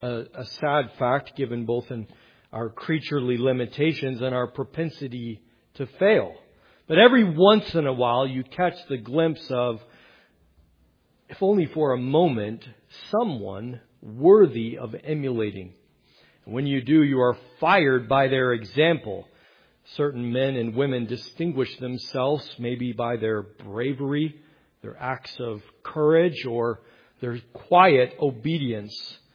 a sad fact given both in our creaturely limitations and our propensity to fail. But every once in a while you catch the glimpse of, if only for a moment, someone worthy of emulating. And when you do, you are fired by their example. Certain men and women distinguish themselves maybe by their bravery, their acts of courage, or their quiet obedience.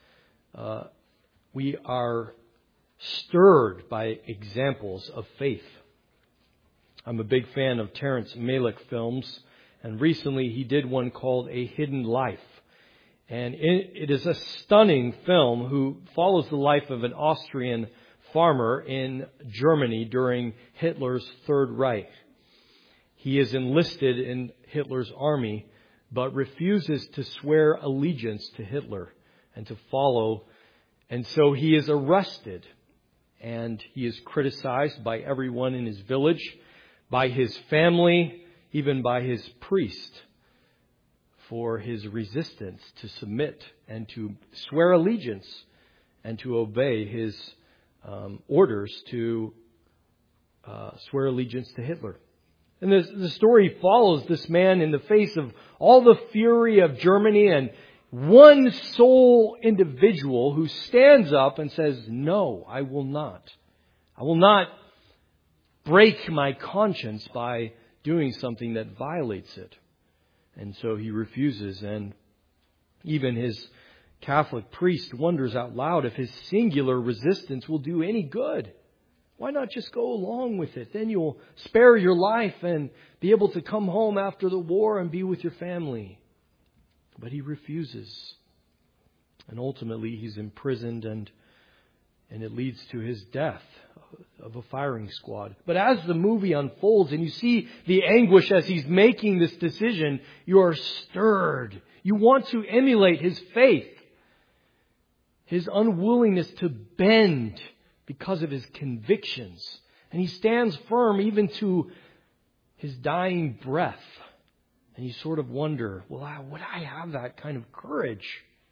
We are stirred by examples of faith. I'm a big fan of Terrence Malick films, and recently he did one called A Hidden Life. And it is a stunning film who follows the life of an Austrian farmer in Germany during Hitler's Third Reich. He is enlisted in Hitler's army, but refuses to swear allegiance to Hitler and to follow. And so he is arrested, and he is criticized by everyone in his village, by his family, even by his priest, for his resistance to submit and to swear allegiance and to obey his orders to swear allegiance to Hitler. And the story follows this man in the face of all the fury of Germany and one sole individual who stands up and says, "No, I will not. I will not break my conscience by doing something that violates it." And so he refuses, and even his Catholic priest wonders out loud if his singular resistance will do any good. Why not just go along with it? Then you'll spare your life and be able to come home after the war and be with your family. But he refuses. And ultimately he's imprisoned, and it leads to his death of a firing squad. But as the movie unfolds and you see the anguish as he's making this decision, you are stirred. You want to emulate his faith, his unwillingness to bend because of his convictions. And he stands firm even to his dying breath. And you sort of wonder, well, would I have that kind of courage?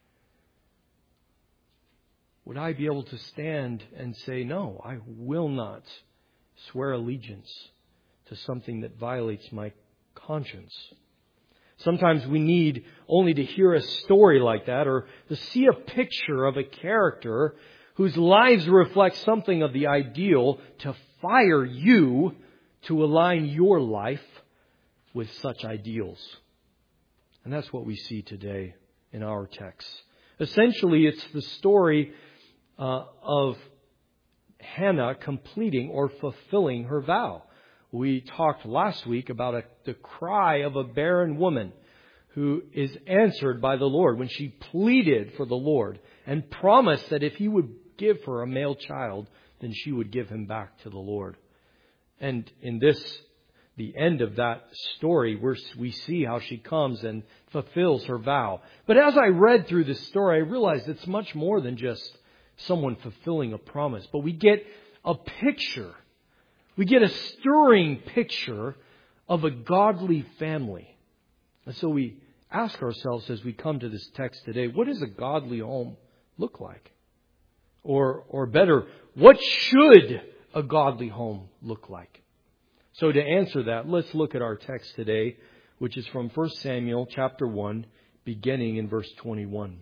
Would I be able to stand and say, "No, I will not swear allegiance to something that violates my conscience"? Sometimes we need only to hear a story like that, or to see a picture of a character whose lives reflect something of the ideal, to fire you to align your life with such ideals. And that's what we see today in our text. Essentially, it's the story of Hannah completing or fulfilling her vow. We talked last week about the cry of a barren woman who is answered by the Lord when she pleaded for the Lord and promised that if He would give her a male child, then she would give him back to the Lord. And in the end of that story, we see how she comes and fulfills her vow. But as I read through this story, I realized it's much more than just someone fulfilling a promise. But we get a picture. We get a stirring picture of a godly family. And so we ask ourselves as we come to this text today, what does a godly home look like? Or better, what should a godly home look like? So to answer that, let's look at our text today, which is from 1 Samuel chapter 1, beginning in verse 21.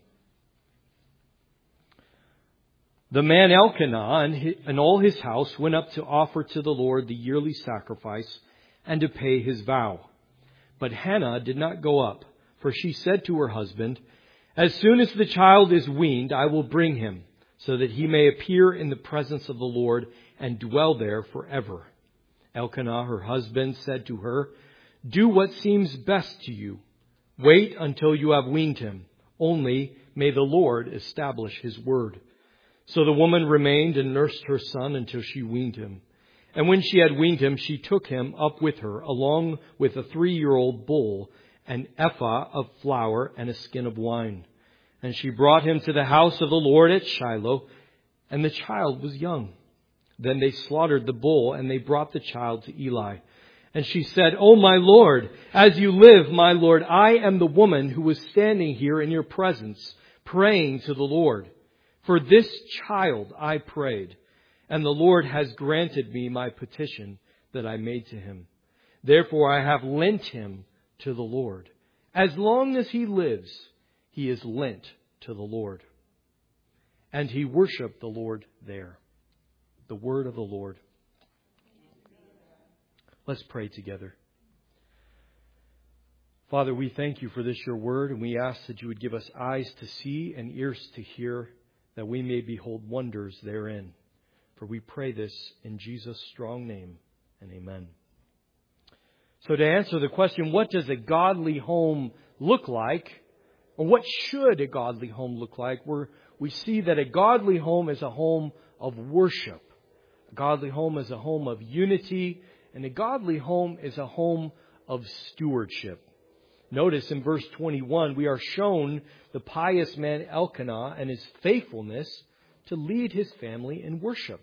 The man Elkanah and all his house went up to offer to the Lord the yearly sacrifice and to pay his vow. But Hannah did not go up, for she said to her husband, "As soon as the child is weaned, I will bring him, so that he may appear in the presence of the Lord and dwell there forever." Elkanah, her husband, said to her, "Do what seems best to you. Wait until you have weaned him. Only may the Lord establish His word." So the woman remained and nursed her son until she weaned him. And when she had weaned him, she took him up with her, along with a 3-year-old bull, an ephah of flour, and a skin of wine. And she brought him to the house of the Lord at Shiloh, and the child was young. Then they slaughtered the bull, and they brought the child to Eli. And she said, "Oh, my Lord, as you live, my Lord, I am the woman who was standing here in your presence, praying to the Lord. For this child I prayed, and the Lord has granted me my petition that I made to him. Therefore I have lent him to the Lord. As long as he lives, he is lent to the Lord." And he worshiped the Lord there. The word of the Lord. Let's pray together. Father, we thank you for this, your word, and we ask that you would give us eyes to see and ears to hear, that we may behold wonders therein. For we pray this in Jesus' strong name, and amen. So to answer the question, what does a godly home look like? Or what should a godly home look like? We see that a godly home is a home of worship. A godly home is a home of unity. And a godly home is a home of stewardship. Notice in verse 21, we are shown the pious man Elkanah and his faithfulness to lead his family in worship.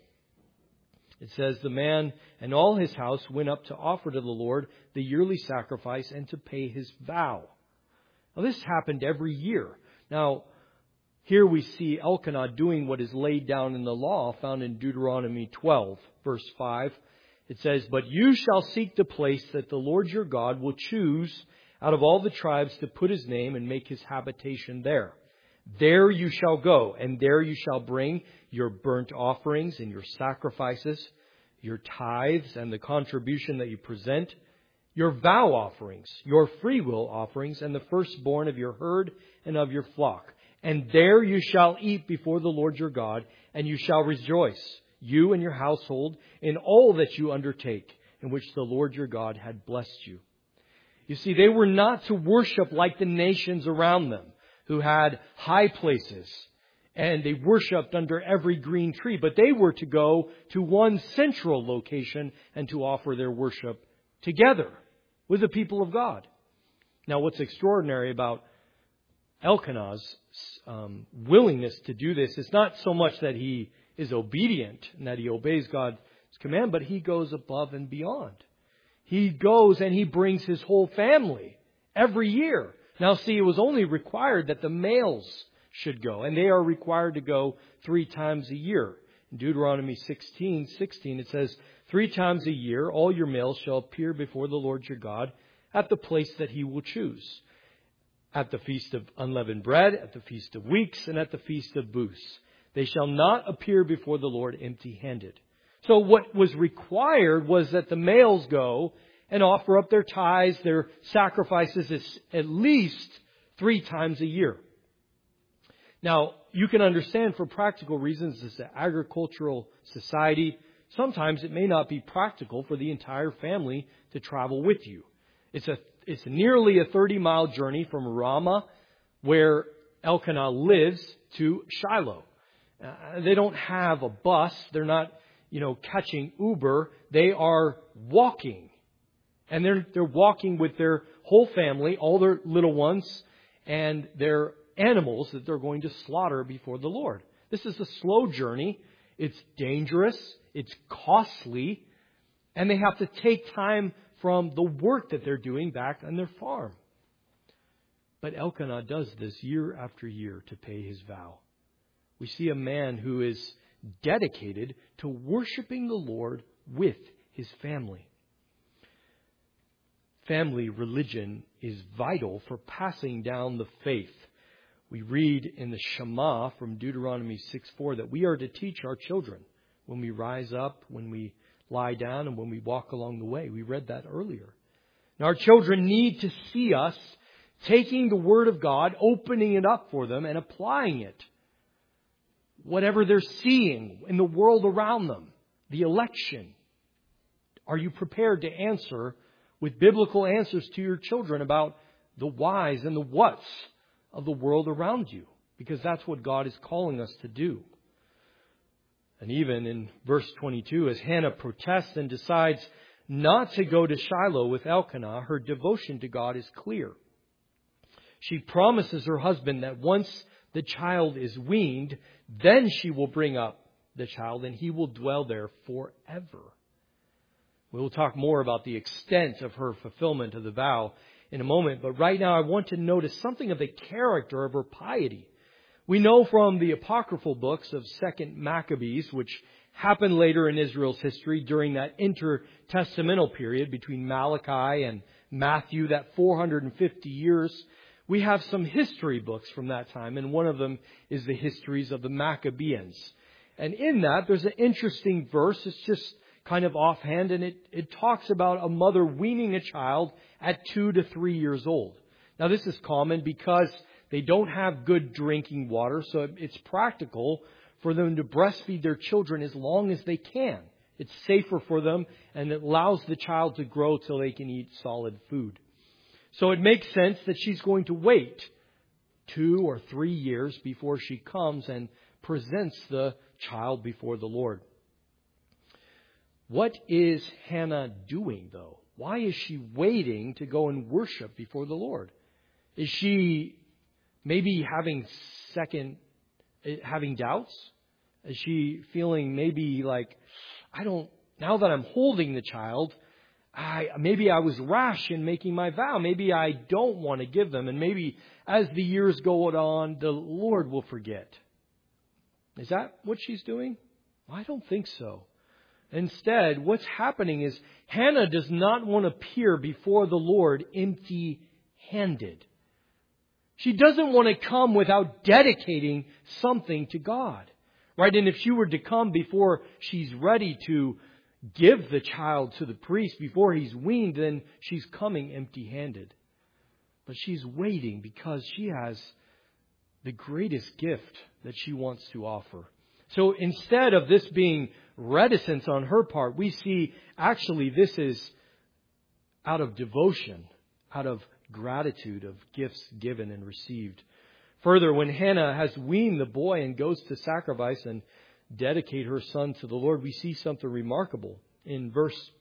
It says, "The man and all his house went up to offer to the Lord the yearly sacrifice and to pay his vow." Now this happened every year. Now, here we see Elkanah doing what is laid down in the law found in Deuteronomy 12, verse 5. It says, "But you shall seek the place that the Lord your God will choose out of all the tribes to put his name and make his habitation there. There you shall go, and there you shall bring your burnt offerings and your sacrifices, your tithes and the contribution that you present, your vow offerings, your freewill offerings, and the firstborn of your herd and of your flock. And there you shall eat before the Lord your God, and you shall rejoice, you and your household, in all that you undertake, in which the Lord your God had blessed you." You see, they were not to worship like the nations around them, who had high places, and they worshipped under every green tree. But they were to go to one central location and to offer their worship together with the people of God. Now, what's extraordinary about Elkanah's willingness to do this is not so much that he is obedient and that he obeys God's command, but he goes above and beyond. He goes and he brings his whole family every year. Now see, it was only required that the males should go, and they are required to go 3 times a year. In Deuteronomy 16:16 it says, 3 times a year all your males shall appear before the Lord your God at the place that he will choose, at the feast of unleavened bread, at the feast of weeks, and at the feast of booths. They shall not appear before the Lord empty-handed. So what was required was that the males go and offer up their tithes, their sacrifices at least 3 times a year. Now, you can understand for practical reasons, this is an agricultural society. Sometimes it may not be practical for the entire family to travel with you. It's nearly a 30-mile journey from Ramah, where Elkanah lives, to Shiloh. They don't have a bus. They're not, catching Uber. They are walking. And they're walking with their whole family, all their little ones, and their animals that they're going to slaughter before the Lord. This is a slow journey. It's dangerous. It's costly. And they have to take time from the work that they're doing back on their farm. But Elkanah does this year after year to pay his vow. We see a man who is dedicated to worshiping the Lord with his family. Family religion is vital for passing down the faith. We read in the Shema from Deuteronomy 6:4 that we are to teach our children when we rise up, when we lie down, and when we walk along the way. We read that earlier. Now, our children need to see us taking the Word of God, opening it up for them, and applying it. Whatever they're seeing in the world around them, the election, are you prepared to answer with biblical answers to your children about the whys and the whats of the world around you? Because that's what God is calling us to do. And even in verse 22, as Hannah protests and decides not to go to Shiloh with Elkanah, her devotion to God is clear. She promises her husband that once the child is weaned, then she will bring up the child and he will dwell there forever. We will talk more about the extent of her fulfillment of the vow in a moment. But right now I want to notice something of the character of her piety. We know from the apocryphal books of 2nd Maccabees, which happened later in Israel's history during that intertestamental period between Malachi and Matthew, that 450 years. We have some history books from that time, and one of them is the histories of the Maccabeans. And in that, there's an interesting verse. It's just kind of offhand, and it talks about a mother weaning a child at 2 to 3 years old. Now, this is common because they don't have good drinking water, so it's practical for them to breastfeed their children as long as they can. It's safer for them, and it allows the child to grow till they can eat solid food. So it makes sense that she's going to wait 2 or 3 years before she comes and presents the child before the Lord. What is Hannah doing, though? Why is she waiting to go and worship before the Lord? Is she maybe having doubts? Is she feeling maybe like, now that I'm holding the child, maybe I was rash in making my vow. Maybe I don't want to give them. And maybe as the years go on, the Lord will forget. Is that what she's doing? I don't think so. Instead, what's happening is Hannah does not want to appear before the Lord empty-handed. She doesn't want to come without dedicating something to God. Right? And if she were to come before she's ready to give the child to the priest, before he's weaned, then she's coming empty-handed. But she's waiting because she has the greatest gift that she wants to offer. So instead of this being reticence on her part, we see actually this is out of devotion, out of gratitude of gifts given and received. Further, when Hannah has weaned the boy and goes to sacrifice and dedicate her son to the Lord, we see something remarkable. In verse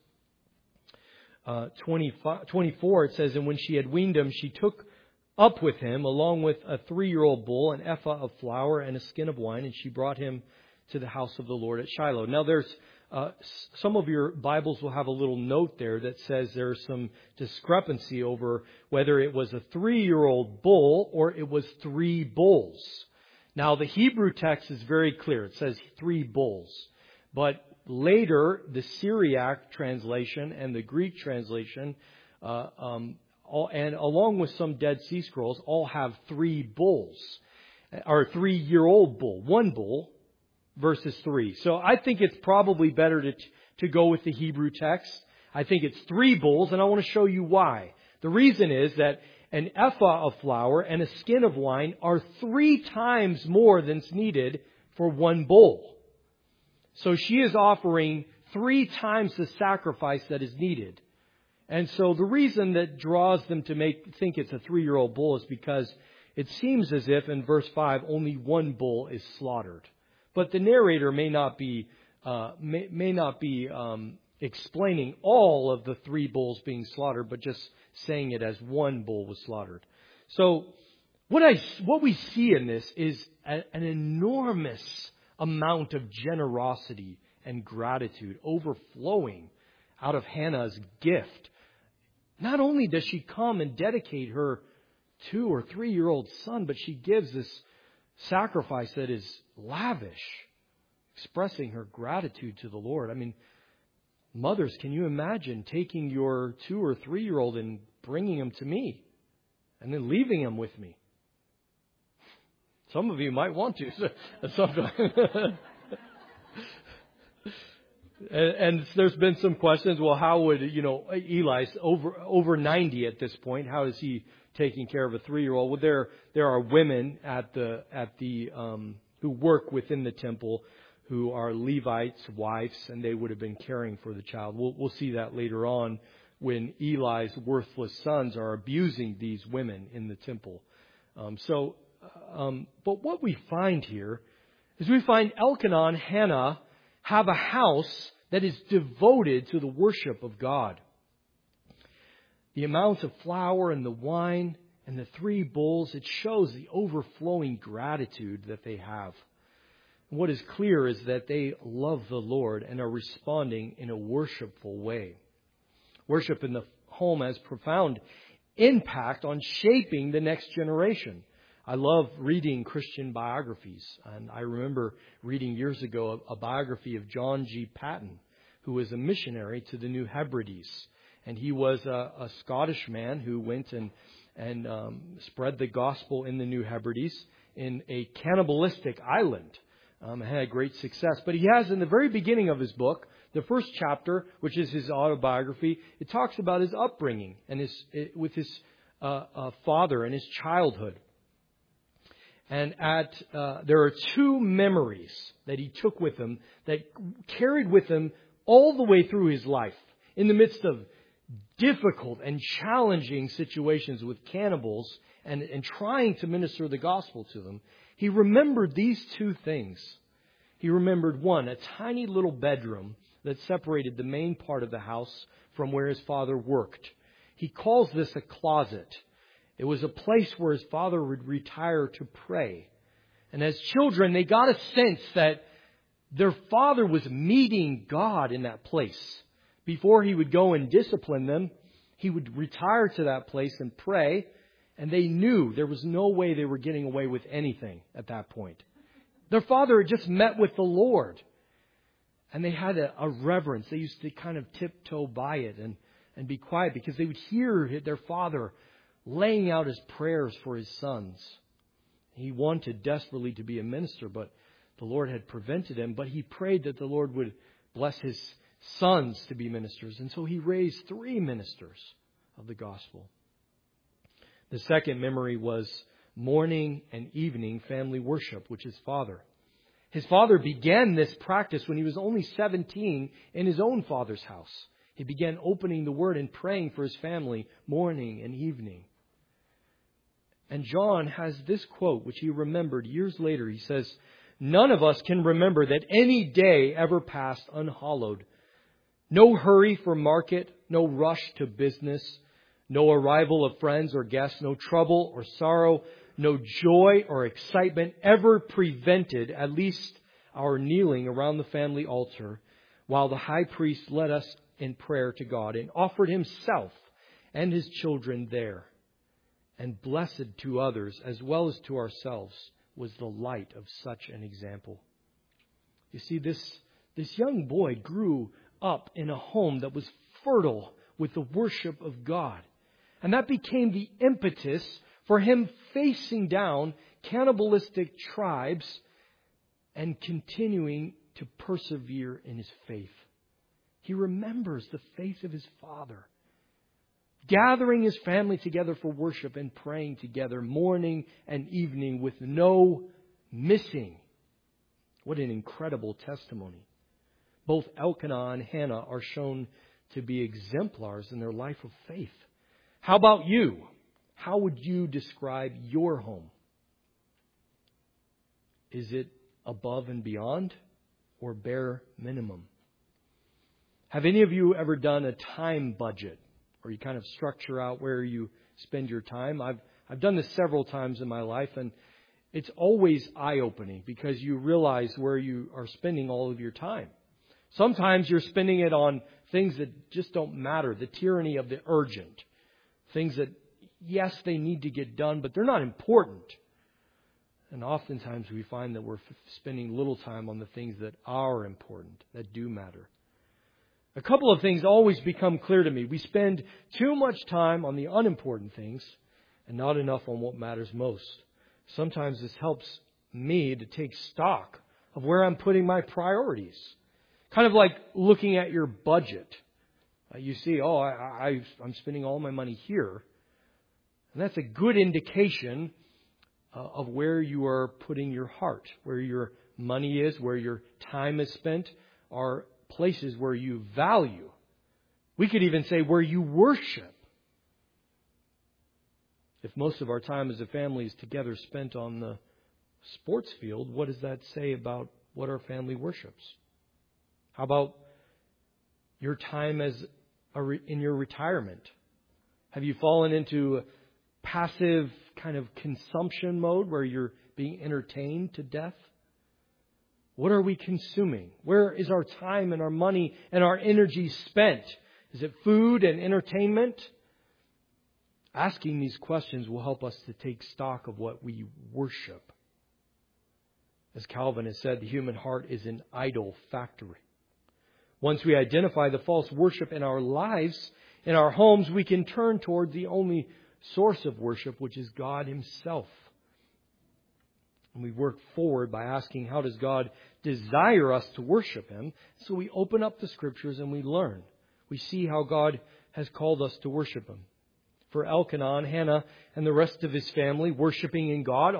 24, it says, "And when she had weaned him, she took up with him, along with a 3-year-old bull, an ephah of flour, and a skin of wine, and she brought him to the house of the Lord at Shiloh." Now, there's some of your Bibles will have a little note there that says there's some discrepancy over whether it was a 3-year-old bull or it was 3 bulls. Now, the Hebrew text is very clear. It says 3 bulls. But later, the Syriac translation and the Greek translation, and along with some Dead Sea Scrolls, all have 3 bulls, or 3-year-old bull, 1 bull, verses 3. So I think it's probably better to go with the Hebrew text. I think it's 3 bulls, and I want to show you why. The reason is that an ephah of flour and a skin of wine are 3 times more than's needed for 1 bull. So she is offering 3 times the sacrifice that is needed. And so the reason that draws them to think it's a 3-year-old bull is because it seems as if in verse 5 only 1 bull is slaughtered. But the narrator may not be explaining all of the 3 bulls being slaughtered, but just saying it as 1 bull was slaughtered. So what we see in this is an enormous amount of generosity and gratitude overflowing out of Hannah's gift. Not only does she come and dedicate her 2 or 3-year-old son, but she gives this sacrifice that is lavish, expressing her gratitude to the Lord. I mean, mothers, can you imagine taking your 2 or 3-year-old and bringing him to me and then leaving him with me? Some of you might want to. And there's been some questions. Well, how would Eli's over 90 at this point? How is he taking care of a 3-year-old? Well, there are women at the who work within the temple who are Levites' wives, and they would have been caring for the child. We'll see that later on when Eli's worthless sons are abusing these women in the temple. But what we find here is we find Elkanah and Hannah have a house that is devoted to the worship of God. The amount of flour and the wine and the 3 bulls, it shows the overflowing gratitude that they have. What is clear is that they love the Lord and are responding in a worshipful way. Worship in the home has profound impact on shaping the next generation. I love reading Christian biographies. And I remember reading years ago a biography of John G. Paton, who was a missionary to the New Hebrides. And he was a Scottish man who went and spread the gospel in the New Hebrides in a cannibalistic island. Had great success. But he has, in the very beginning of his book, the first chapter, which is his autobiography, it talks about his upbringing and with his father and his childhood. And there are two memories that he took with him that carried with him all the way through his life. In the midst of difficult and challenging situations with cannibals and trying to minister the gospel to them, he remembered these two things. He remembered, one, a tiny little bedroom that separated the main part of the house from where his father worked. He calls this a closet. It was a place where his father would retire to pray. And as children, they got a sense that their father was meeting God in that place. Before he would go and discipline them, he would retire to that place and pray. And they knew there was no way they were getting away with anything at that point. Their father had just met with the Lord. And they had a reverence. They used to kind of tiptoe by it and be quiet because they would hear their father laying out his prayers for his sons. He wanted desperately to be a minister, but the Lord had prevented him. But he prayed that the Lord would bless his sons to be ministers. And so he raised 3 ministers of the gospel. The second memory was morning and evening family worship, which is father. His father began this practice when he was only 17 in his own father's house. He began opening the Word and praying for his family morning and evening. And John has this quote, which he remembered years later. He says, "None of us can remember that any day ever passed unhallowed. No hurry for market, no rush to business, no arrival of friends or guests, no trouble or sorrow, no joy or excitement ever prevented at least our kneeling around the family altar while the high priest led us in prayer to God and offered himself and his children there. And blessed to others as well as to ourselves was the light of such an example." You see, this young boy grew up in a home that was fertile with the worship of God. And that became the impetus for him facing down cannibalistic tribes and continuing to persevere in his faith. He remembers the faith of his father, gathering his family together for worship and praying together morning and evening with no missing. What an incredible testimony. Both Elkanah and Hannah are shown to be exemplars in their life of faith. How about you? How would you describe your home? Is it above and beyond or bare minimum? Have any of you ever done a time budget, or you kind of structure out where you spend your time? I've done this several times in my life, and it's always eye-opening because you realize where you are spending all of your time. Sometimes you're spending it on things that just don't matter, the tyranny of the urgent. Things that, yes, they need to get done, but they're not important. And oftentimes we find that we're spending little time on the things that are important, that do matter. A couple of things always become clear to me. We spend too much time on the unimportant things and not enough on what matters most. Sometimes this helps me to take stock of where I'm putting my priorities. Kind of like looking at your budget. You see, I'm spending all my money here. And that's a good indication of where you are putting your heart, where your money is, where your time is spent, are places where you value. We could even say where you worship. If most of our time as a family is together spent on the sports field, what does that say about what our family worships? How about your time in your retirement? Have you fallen into passive kind of consumption mode where you're being entertained to death? What are we consuming? Where is our time and our money and our energy spent? Is it food and entertainment? Asking these questions will help us to take stock of what we worship. As Calvin has said, the human heart is an idol factory. Once we identify the false worship in our lives, in our homes, we can turn toward the only source of worship, which is God Himself. And we work forward by asking, how does God desire us to worship Him? So we open up the Scriptures and we learn. We see how God has called us to worship Him. For Elkanah, Hannah, and the rest of his family, worshiping in God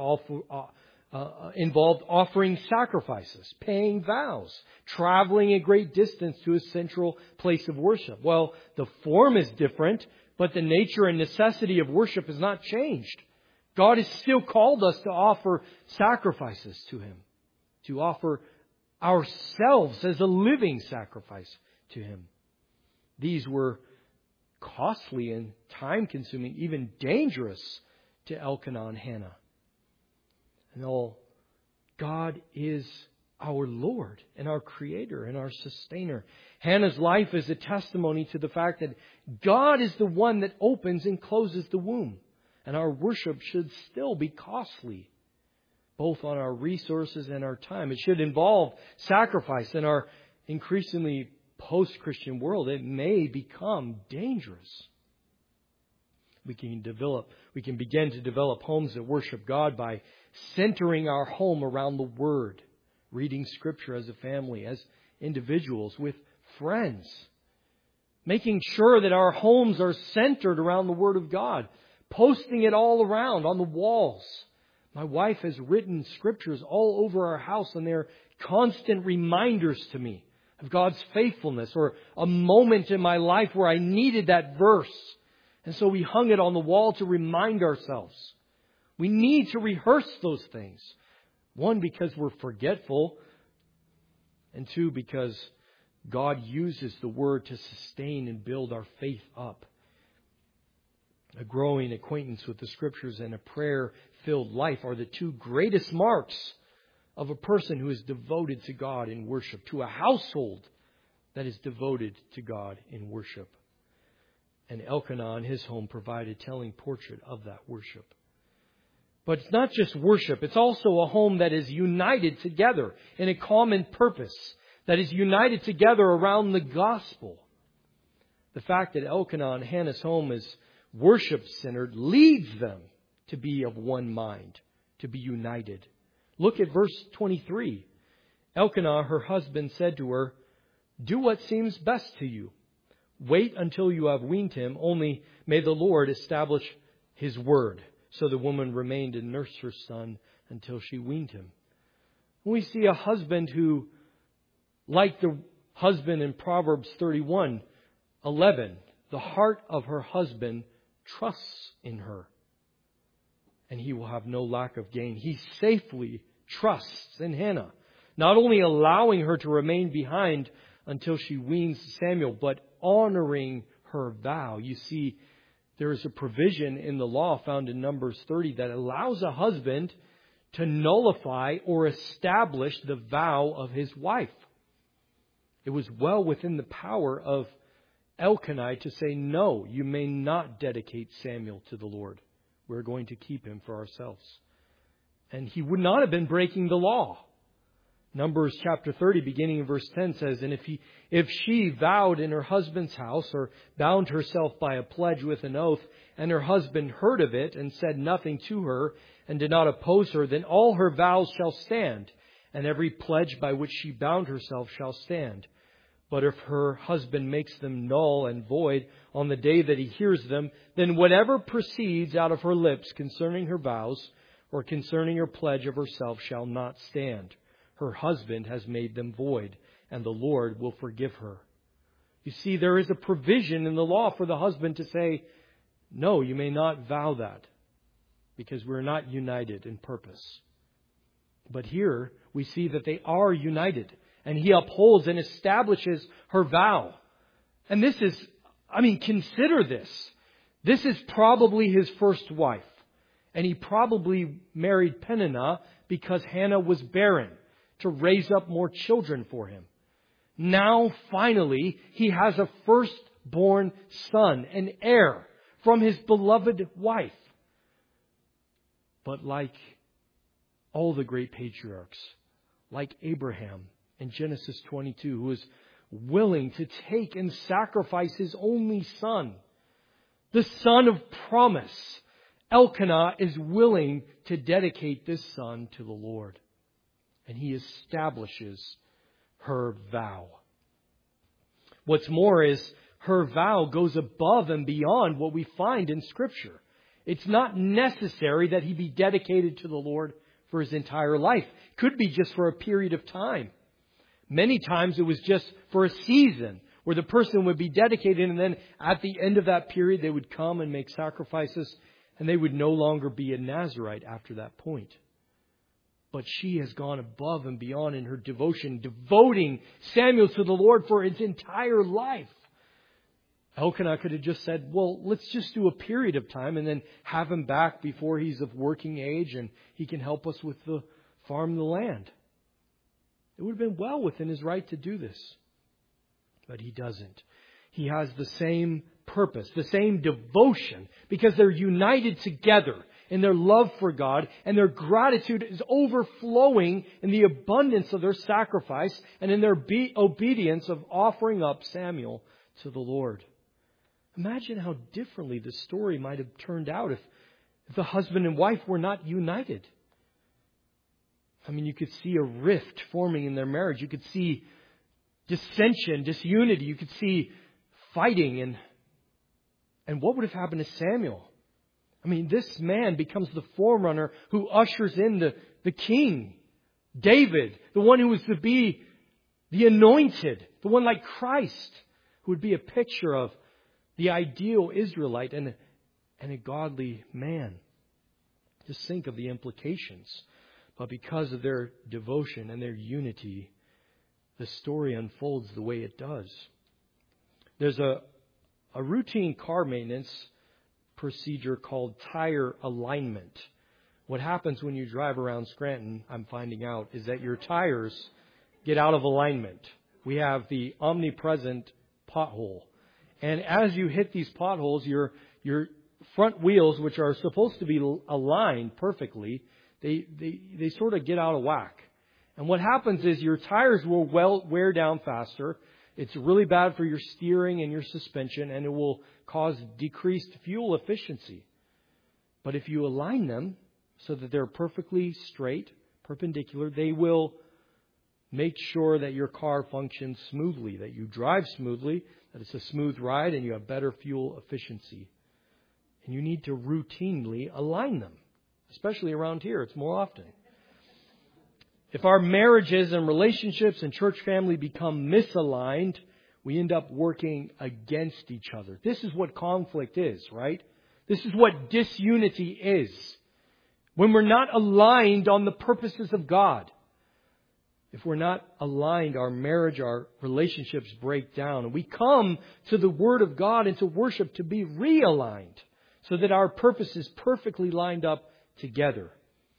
involved offering sacrifices, paying vows, traveling a great distance to a central place of worship. Well, the form is different, but the nature and necessity of worship has not changed. God has still called us to offer sacrifices to Him, to offer ourselves as a living sacrifice to Him. These were costly and time-consuming, even dangerous to Elkanah and Hannah. And all, God is our Lord and our Creator and our Sustainer. Hannah's life is a testimony to the fact that God is the one that opens and closes the womb. And our worship should still be costly, both on our resources and our time. It should involve sacrifice. In our increasingly post-Christian world, it may become dangerous. We can begin to develop homes that worship God by centering our home around the Word, reading Scripture as a family, as individuals, with friends, making sure that our homes are centered around the Word of God, posting it all around on the walls. My wife has written Scriptures all over our house, and they're constant reminders to me of God's faithfulness, or a moment in my life where I needed that verse. And so we hung it on the wall to remind ourselves. We need to rehearse those things. One, because we're forgetful. And two, because God uses the Word to sustain and build our faith up. A growing acquaintance with the Scriptures and a prayer-filled life are the two greatest marks of a person who is devoted to God in worship, to a household that is devoted to God in worship. And Elkanah and his home provide a telling portrait of that worship. But it's not just worship. It's also a home that is united together in a common purpose, that is united together around the gospel. The fact that Elkanah and Hannah's home is worship-centered leads them to be of one mind, to be united. Look at verse 23. Elkanah, her husband, said to her, "Do what seems best to you. Wait until you have weaned him, only may the Lord establish His word." So the woman remained and nursed her son until she weaned him. We see a husband who, like the husband in Proverbs 31:11, the heart of her husband trusts in her, and he will have no lack of gain. He safely trusts in Hannah, not only allowing her to remain behind until she weans Samuel, but honoring her vow. You see, there is a provision in the law found in Numbers 30 that allows a husband to nullify or establish the vow of his wife. It was well within the power of Elkanah to say, "No, you may not dedicate Samuel to the Lord. We're going to keep him for ourselves." And he would not have been breaking the law. Numbers chapter 30, beginning in verse 10 says, "And if she vowed in her husband's house, or bound herself by a pledge with an oath, and her husband heard of it and said nothing to her, and did not oppose her, then all her vows shall stand, and every pledge by which she bound herself shall stand. But if her husband makes them null and void on the day that he hears them, then whatever proceeds out of her lips concerning her vows, or concerning her pledge of herself, shall not stand. Her husband has made them void, and the Lord will forgive her." You see, there is a provision in the law for the husband to say, "No, you may not vow that, because we're not united in purpose." But here we see that they are united, and he upholds and establishes her vow. And this is, consider this. This is probably his first wife. And he probably married Peninnah because Hannah was barren, to raise up more children for him. Now, finally, he has a firstborn son, an heir, from his beloved wife. But like all the great patriarchs, like Abraham in Genesis 22, who was willing to take and sacrifice his only son, the son of promise, Elkanah is willing to dedicate this son to the Lord. And he establishes her vow. What's more is her vow goes above and beyond what we find in Scripture. It's not necessary that he be dedicated to the Lord for his entire life. It could be just for a period of time. Many times it was just for a season where the person would be dedicated, and then at the end of that period they would come and make sacrifices, and they would no longer be a Nazirite after that point. But she has gone above and beyond in her devotion, devoting Samuel to the Lord for his entire life. Elkanah could have just said, well, let's just do a period of time and then have him back before he's of working age and he can help us with the farm the land. It would have been well within his right to do this. But he doesn't. He has the same purpose, the same devotion, because they're united together in their love for God, and their gratitude is overflowing in the abundance of their sacrifice and in their obedience of offering up Samuel to the Lord. Imagine how differently the story might have turned out if the husband and wife were not united. I mean, you could see a rift forming in their marriage. You could see dissension, disunity. You could see fighting. And what would have happened to Samuel? I mean, this man becomes the forerunner who ushers in the king, David, the one who was to be the anointed, the one like Christ, who would be a picture of the ideal Israelite and a godly man. Just think of the implications. But because of their devotion and their unity, the story unfolds the way it does. There's a routine car maintenance procedure called tire alignment. What happens when you drive around Scranton, I'm finding out, is that your tires get out of alignment. We have the omnipresent pothole. And as you hit these potholes, your front wheels, which are supposed to be aligned perfectly, they sort of get out of whack. And what happens is your tires will wear down faster. It's really bad for your steering and your suspension, and it will cause decreased fuel efficiency. But if you align them so that they're perfectly straight, perpendicular, they will make sure that your car functions smoothly, that you drive smoothly, that it's a smooth ride, and you have better fuel efficiency. And you need to routinely align them, especially around here. It's more often. If our marriages and relationships and church family become misaligned, we end up working against each other. This is what conflict is, right? This is what disunity is. When we're not aligned on the purposes of God. If we're not aligned, our marriage, our relationships break down. And we come to the Word of God and to worship to be realigned so that our purpose is perfectly lined up together.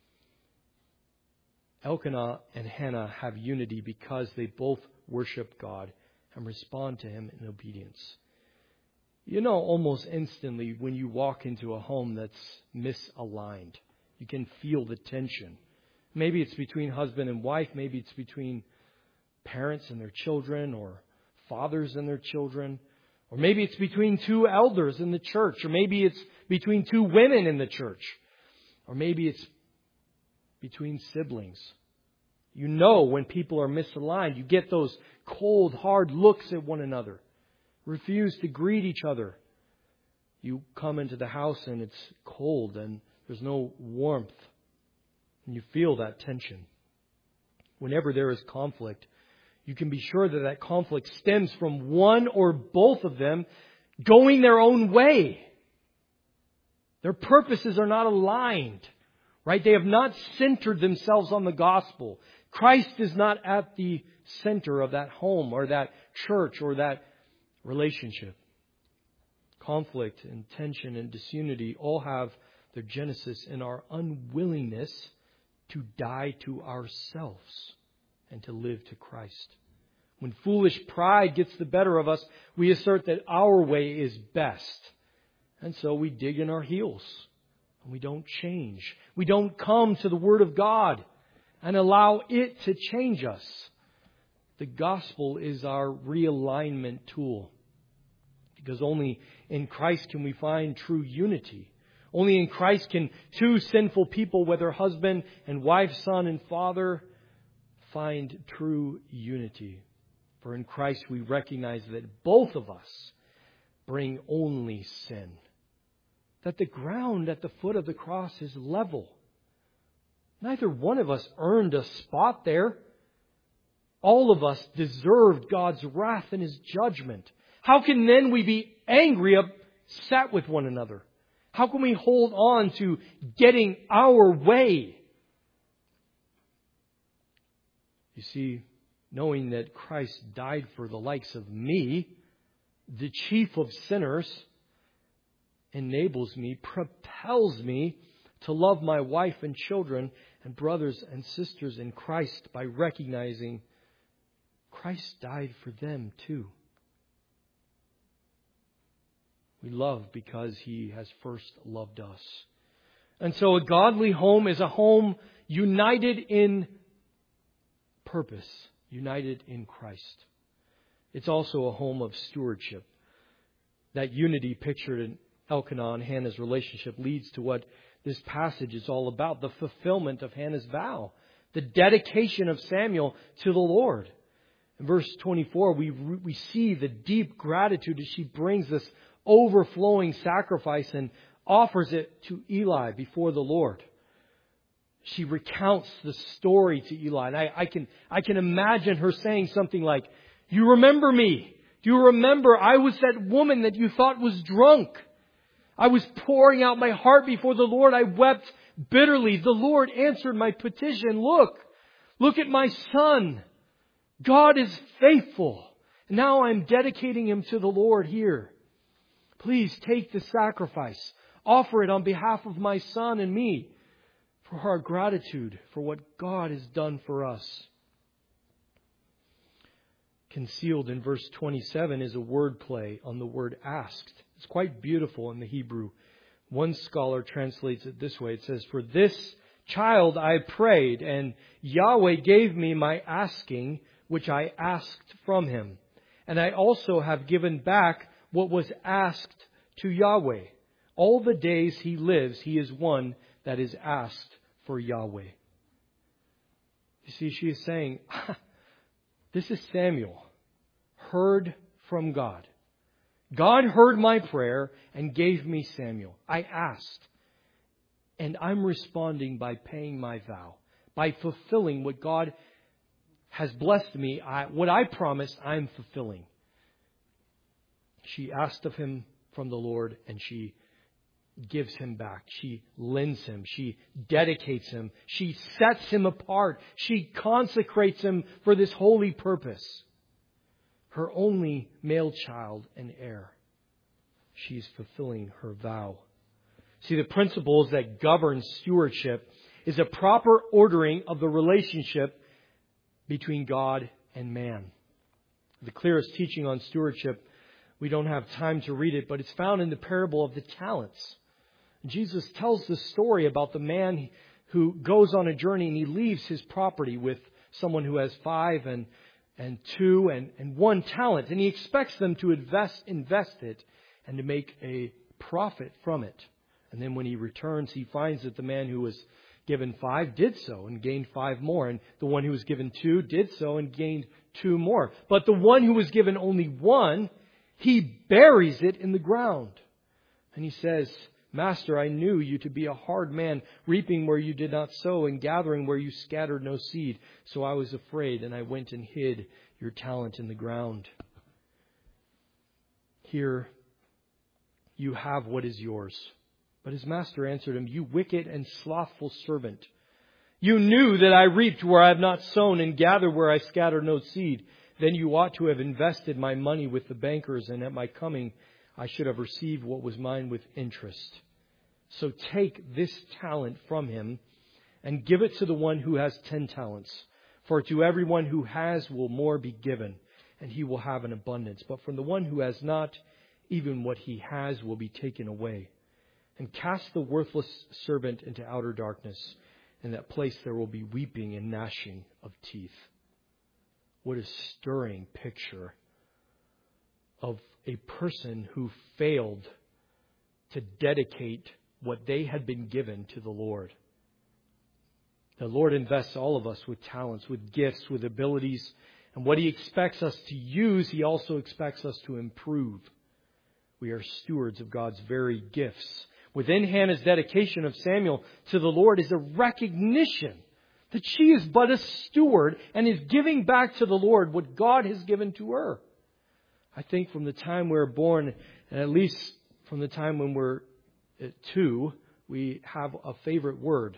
Elkanah and Hannah have unity because they both worship God and respond to Him in obedience. You know, almost instantly when you walk into a home that's misaligned, you can feel the tension. Maybe it's between husband and wife. Maybe it's between parents and their children, or fathers and their children. Or maybe it's between two elders in the church. Or maybe it's between two women in the church. Or maybe it's between siblings. You know when people are misaligned. You get those cold, hard looks at one another. Refuse to greet each other. You come into the house and it's cold and there's no warmth. And you feel that tension. Whenever there is conflict, you can be sure that that conflict stems from one or both of them going their own way. Their purposes are not aligned. Right? They have not centered themselves on the gospel. Christ is not at the center of that home or that church or that relationship. Conflict and tension and disunity all have their genesis in our unwillingness to die to ourselves and to live to Christ. When foolish pride gets the better of us, we assert that our way is best. And so we dig in our heels and we don't change. We don't come to the Word of God and allow it to change us. The gospel is our realignment tool. Because only in Christ can we find true unity. Only in Christ can two sinful people, whether husband and wife, son and father, find true unity. For in Christ we recognize that both of us bring only sin. That the ground at the foot of the cross is level. Neither one of us earned a spot there. All of us deserved God's wrath and His judgment. How can then we be angry, upset with one another? How can we hold on to getting our way? You see, knowing that Christ died for the likes of me, the chief of sinners, enables me, propels me to love my wife and children and brothers and sisters in Christ by recognizing Christ died for them too. We love because He has first loved us. And so a godly home is a home united in purpose, united in Christ. It's also a home of stewardship. That unity pictured in Elkanah and Hannah's relationship leads to what this passage is all about, the fulfillment of Hannah's vow, the dedication of Samuel to the Lord. In verse 24, we see the deep gratitude as she brings this overflowing sacrifice and offers it to Eli before the Lord. She recounts the story to Eli. And I can imagine her saying something like, "You remember me? Do you remember I was that woman that you thought was drunk? I was pouring out my heart before the Lord. I wept bitterly. The Lord answered my petition. Look at my son. God is faithful. Now I'm dedicating him to the Lord here. Please take the sacrifice. Offer it on behalf of my son and me for our gratitude for what God has done for us." Concealed in verse 27 is a wordplay on the word asked. It's quite beautiful in the Hebrew. One scholar translates it this way. It says, "For this child I prayed, and Yahweh gave me my asking, which I asked from him. And I also have given back what was asked to Yahweh. All the days he lives, he is one that is asked for Yahweh." You see, she is saying, this is Samuel, heard from God. God heard my prayer and gave me Samuel. I asked. And I'm responding by paying my vow, by fulfilling what God has blessed me. What I promised, I'm fulfilling. She asked of him from the Lord, and she gives him back. She lends him. She dedicates him. She sets him apart. She consecrates him for this holy purpose. Her only male child and heir. She's fulfilling her vow. See, the principles that govern stewardship is a proper ordering of the relationship between God and man. The clearest teaching on stewardship, we don't have time to read it, but it's found in the parable of the talents. Jesus tells the story about the man who goes on a journey and he leaves his property with someone who has 5 and 2 and 1 talent. And he expects them to invest it and to make a profit from it. And then when he returns, he finds that the man who was given 5 did so and gained 5 more. And the one who was given 2 did so and gained 2 more. But the one who was given only 1, he buries it in the ground. And he says, "Master, I knew you to be a hard man, reaping where you did not sow and gathering where you scattered no seed. So I was afraid and I went and hid your talent in the ground. Here you have what is yours." But his master answered him, "You wicked and slothful servant. You knew that I reaped where I have not sown and gathered where I scattered no seed. Then you ought to have invested my money with the bankers, and at my coming I should have received what was mine with interest. So take this talent from him and give it to the one who has 10 talents. For to everyone who has will more be given, and he will have an abundance. But from the one who has not, Even what he has will be taken away. And cast the worthless servant into outer darkness. In that place there will be weeping and gnashing of teeth. What a stirring picture of a person who failed to dedicate what they had been given to the Lord. The Lord invests all of us with talents, with gifts, with abilities. And what He expects us to use, He also expects us to improve. We are stewards of God's very gifts. Within Hannah's dedication of Samuel to the Lord is a recognition that she is but a steward and is giving back to the Lord what God has given to her. I think from the time we're born, and at least from the time when we're 2, we have a favorite word.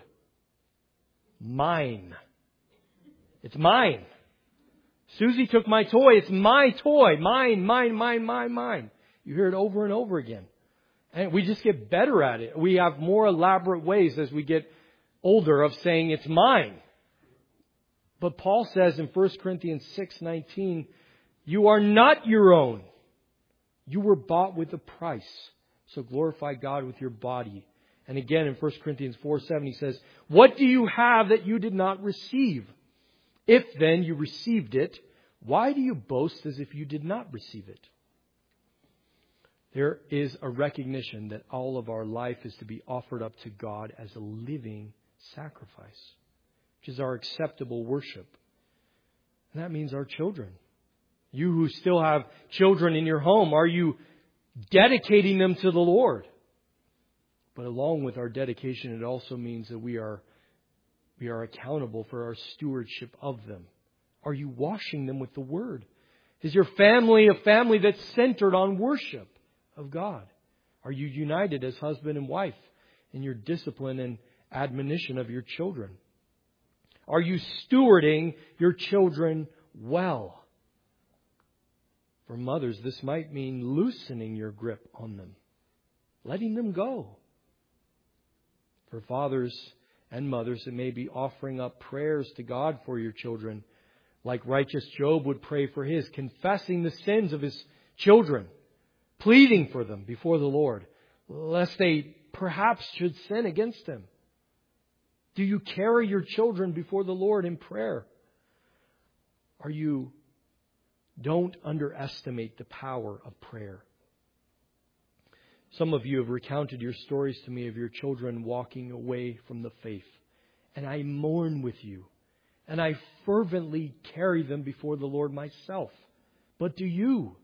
Mine. It's mine. Susie took my toy. It's my toy. Mine, mine, mine, mine, mine. You hear it over and over again. And we just get better at it. We have more elaborate ways as we get older of saying it's mine. But Paul says in 1 Corinthians 6:19, you are not your own. You were bought with a price. So glorify God with your body. And again in 1 Corinthians 4:7 he says, what do you have that you did not receive? If then you received it, why do you boast as if you did not receive it? There is a recognition that all of our life is to be offered up to God as a living sacrifice, which is our acceptable worship. And that means our children. You who still have children in your home, are you dedicating them to the Lord? But along with our dedication, it also means that we are accountable for our stewardship of them. Are you washing them with the Word? Is your family a family that's centered on worship of God? Are you united as husband and wife in your discipline and admonition of your children? Are you stewarding your children well? For mothers, this might mean loosening your grip on them, letting them go. For fathers and mothers, it may be offering up prayers to God for your children, like righteous Job would pray for his, confessing the sins of his children, pleading for them before the Lord, lest they perhaps should sin against Him. Do you carry your children before the Lord in prayer? Don't underestimate the power of prayer. Some of you have recounted your stories to me of your children walking away from the faith. And I mourn with you. And I fervently carry them before the Lord myself. But do you?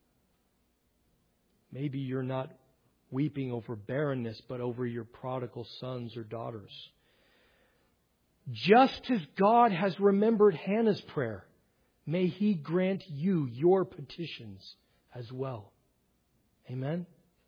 Maybe you're not weeping over barrenness, but over your prodigal sons or daughters. Just as God has remembered Hannah's prayer, may He grant you your petitions as well. Amen?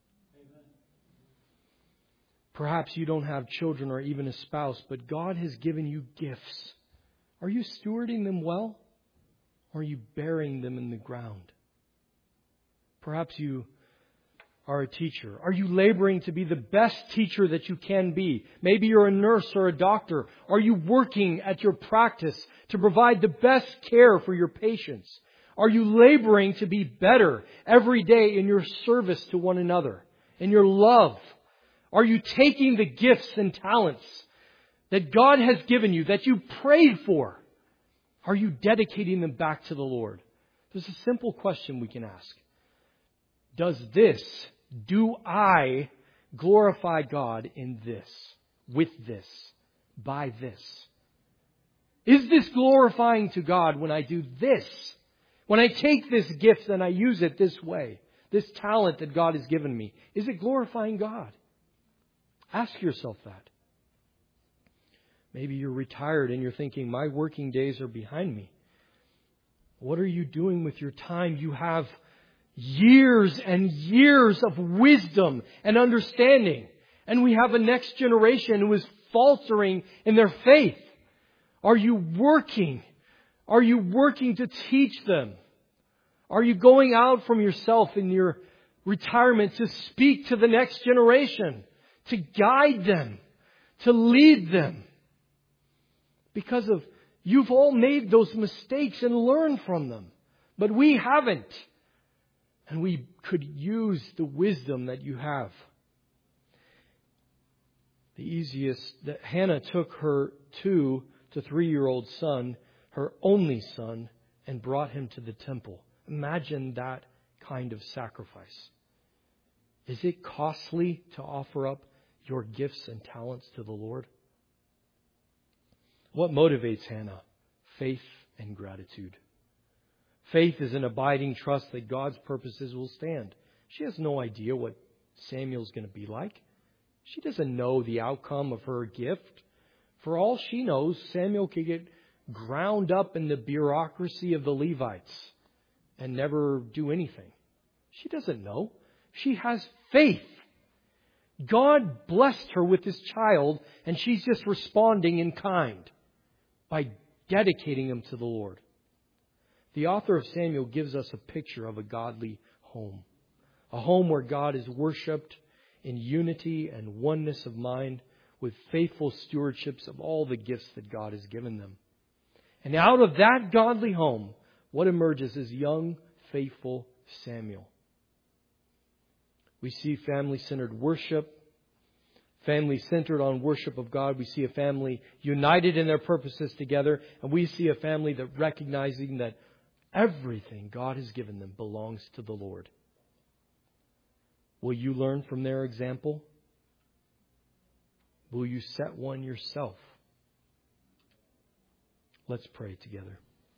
Perhaps you don't have children or even a spouse, but God has given you gifts. Are you stewarding them well? Or are you burying them in the ground? Perhaps you are a teacher. Are you laboring to be the best teacher that you can be? Maybe you're a nurse or a doctor. Are you working at your practice to provide the best care for your patients? Are you laboring to be better every day in your service to one another, in your love? Are you taking the gifts and talents that God has given you, that you prayed for? Are you dedicating them back to the Lord? There's a simple question we can ask. Do I glorify God in this, with this, by this? Is this glorifying to God when I do this? When I take this gift and I use it this way, this talent that God has given me, is it glorifying God? Ask yourself that. Maybe you're retired and you're thinking, my working days are behind me. What are you doing with your time? You have years and years of wisdom and understanding. And we have a next generation who is faltering in their faith. Are you working? Are you working to teach them? Are you going out from yourself in your retirement to speak to the next generation, to guide them, to lead them? Because you've all made those mistakes and learned from them. But we haven't. And we could use the wisdom that you have. That Hannah took her 2 to 3-year-old son, her only son, and brought him to the temple. Imagine that kind of sacrifice. Is it costly to offer up your gifts and talents to the Lord? What motivates Hannah? Faith and gratitude. Faith is an abiding trust that God's purposes will stand. She has no idea what Samuel's going to be like. She doesn't know the outcome of her gift. For all she knows, Samuel could get ground up in the bureaucracy of the Levites and never do anything. She doesn't know. She has faith. God blessed her with this child, and she's just responding in kind by dedicating him to the Lord. The author of Samuel gives us a picture of a godly home. A home where God is worshipped in unity and oneness of mind, with faithful stewardships of all the gifts that God has given them. And out of that godly home, what emerges is young, faithful Samuel. We see family-centered worship, family centered on worship of God. We see a family united in their purposes together. And we see a family that recognizing that everything God has given them belongs to the Lord. Will you learn from their example? Will you set one yourself? Let's pray together.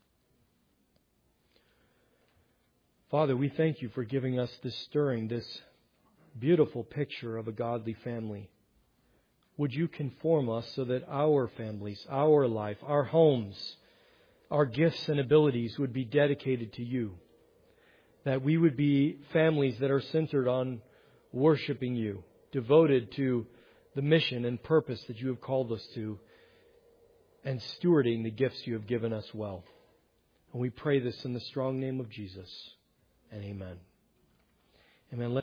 Father, we thank you for giving us this stirring, this beautiful picture of a godly family. Would you conform us so that our families, our life, our homes, our gifts and abilities would be dedicated to you? That we would be families that are centered on worshiping you, devoted to the mission and purpose that you have called us to, and stewarding the gifts you have given us well. And we pray this in the strong name of Jesus. And amen. Amen.